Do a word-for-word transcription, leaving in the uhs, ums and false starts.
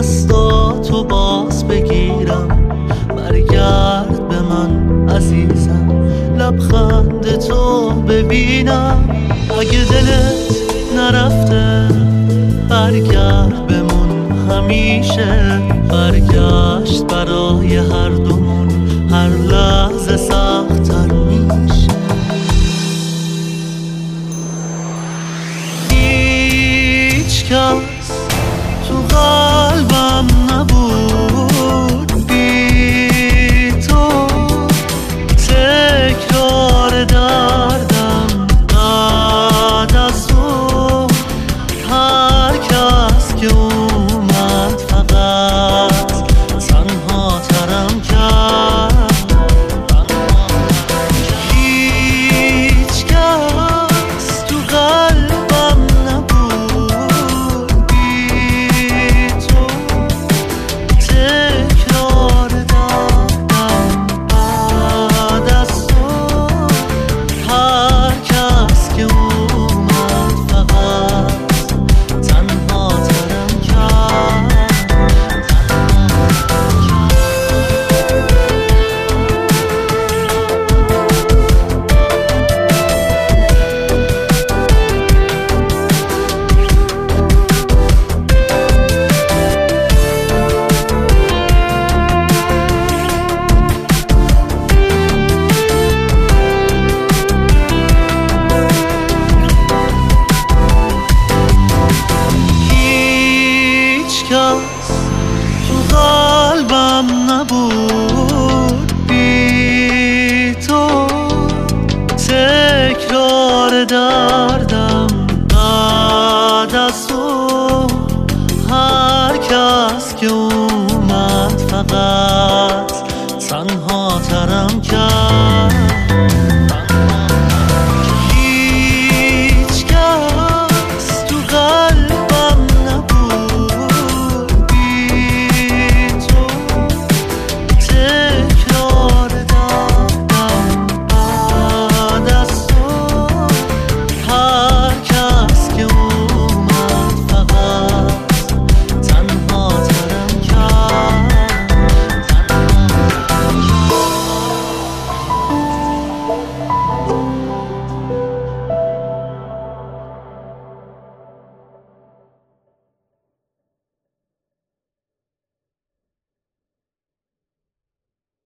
دستاتو باز بگیرم، برگرد به من عزیزم، لبخند تو ببینم. اگه دلت نرفته برگرد بمون همیشه، برگشت برای هر دومون هر لحظه سخت‌تر میشه. هیچ کس تو قلبم نبود بی تو، تکرار دردم بعد از تو. هر کس که اومد فقط تنها ترم کرد. هیچ کس تو قلبم نبود بی تو، تکرار دردم بعد از تو. هر کس که اومد فقط تنها ترم کرد. هیچ کس تو قلبم نبود